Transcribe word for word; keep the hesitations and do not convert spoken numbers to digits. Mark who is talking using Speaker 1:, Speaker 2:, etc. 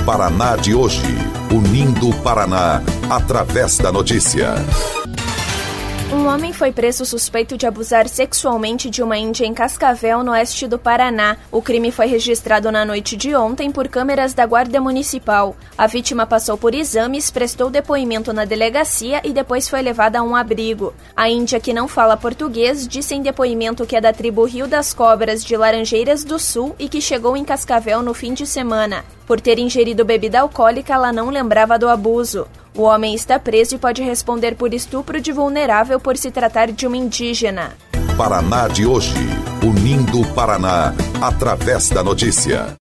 Speaker 1: Paraná de hoje, unindo o Paraná através da notícia.
Speaker 2: Um homem foi preso suspeito de abusar sexualmente de uma índia em Cascavel, no oeste do Paraná. O crime foi registrado na noite de ontem por câmeras da Guarda Municipal. A vítima passou por exames, prestou depoimento na delegacia e depois foi levada a um abrigo. A índia, que não fala português, disse em depoimento que é da tribo Rio das Cobras de Laranjeiras do Sul e que chegou em Cascavel no fim de semana. Por ter ingerido bebida alcoólica, ela não lembrava do abuso. O homem está preso e pode responder por estupro de vulnerável por se tratar de uma indígena.
Speaker 1: Paraná de hoje, unindo o Paraná através da notícia.